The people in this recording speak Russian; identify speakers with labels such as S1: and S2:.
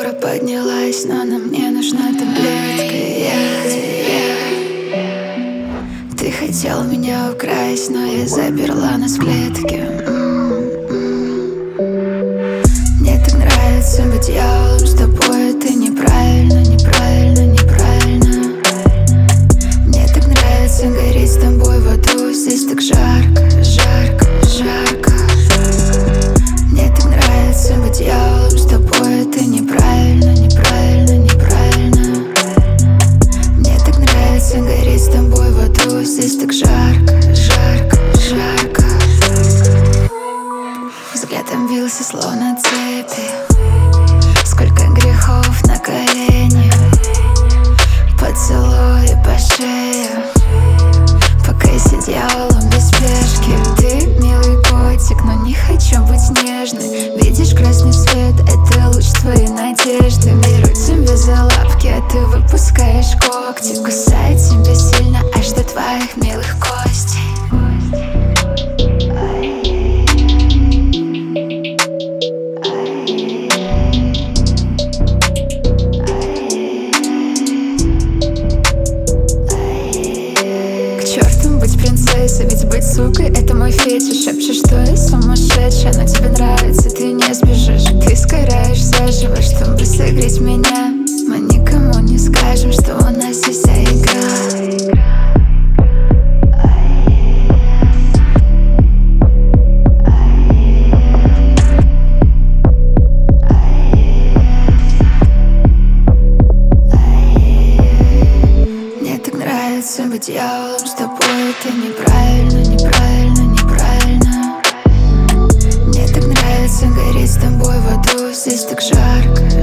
S1: температура поднялась, но нам не нужна таблетка. Ты хотел меня украсть, но я заперла нас в клетке. Мне так нравится быть дьяволом с тобой, это неправильно, неправильно, неправильно. Мне так нравится гореть с тобой в аду, здесь так жарко, жарко, жарко. Мне так нравится быть дьяволом с тобой, это неправильно, неправильно, неправильно. Мне так нравится гореть с тобой в аду, здесь так жарко, жарко, жарко. Взглядом бился словно цепи, сколько грехов на колени, поцелуи по шее, пока я с дьяволом без спешки. Ты милый котик, но не хочу быть нежной. Видишь красный свет, это луч твоей надежды. Беру тебя за лапки, а ты выпускаешь когти. Кусаю тебя сильно, аж до твоих милых костей. Быть принцессой, ведь быть сукой — это мой фетиш. Шепчешь, что я сумасшедшая, но тебе нравится, ты не сбежишь. Ты сгораешь заживо, чтобы согреть меня. Мы никому не скажем, что у нас есть вся игра. Мне так нравится быть дьяволом с тобой, это неправильно, неправильно, неправильно. Мне так нравится гореть с тобой в аду, здесь так жарко,